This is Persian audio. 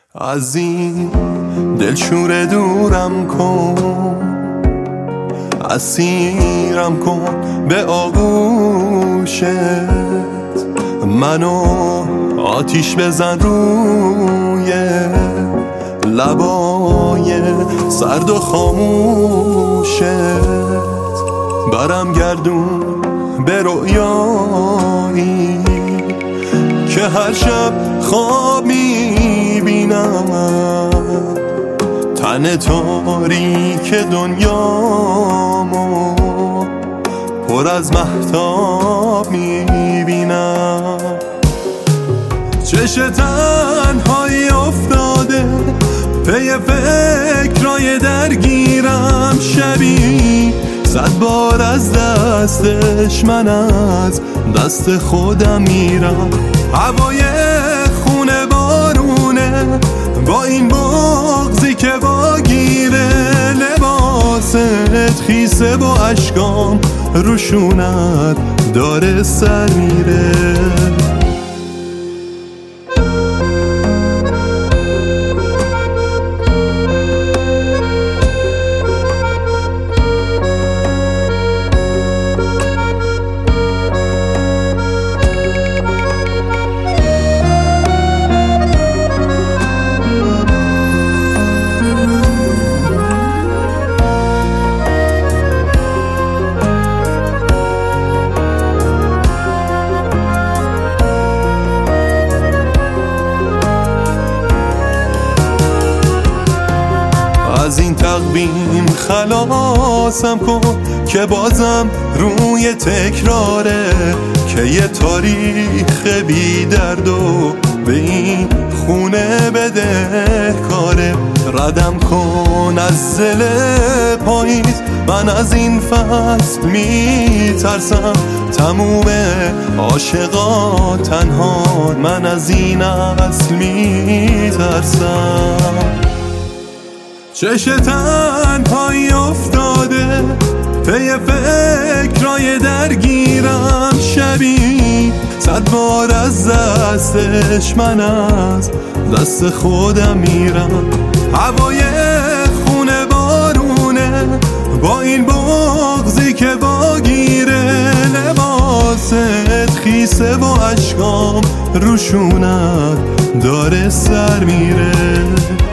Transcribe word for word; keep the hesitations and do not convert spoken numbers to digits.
از این دلشور دورم کن، اسیرم کن به آغوشت، منو آتیش بزن روی لبای سرد و خاموشت، برم گردون به رویایی که هر شب خواب میبینم، تن تاریک دنیامو پر از مهتاب میبینم. چش تنهایی افتاده پی فکرای درگیرم، شبی صد بار از دستش من از دست خودم میرم. هوای خونه بارونه با این بغضی که واگیره، لباست خیسه با اشکام روشونت داره سر میره. از این تقویم خلاصم کن که بازم روی تکراره، که یه تاریخ بی درد و به این خونه بده کاره. ردم کن از زل پاییز، من از این فصل میترسم، تموم عاشقا تنها، من از این اصل میترسم. چش تنهایی افتاده پی فکرای درگیرم، شبی صد بار از دستش من از دست خودم میرم. هوای خونه بارونه با این بغضی که واگیره، لباست خیسه با اشکام روشونت داره سر میره.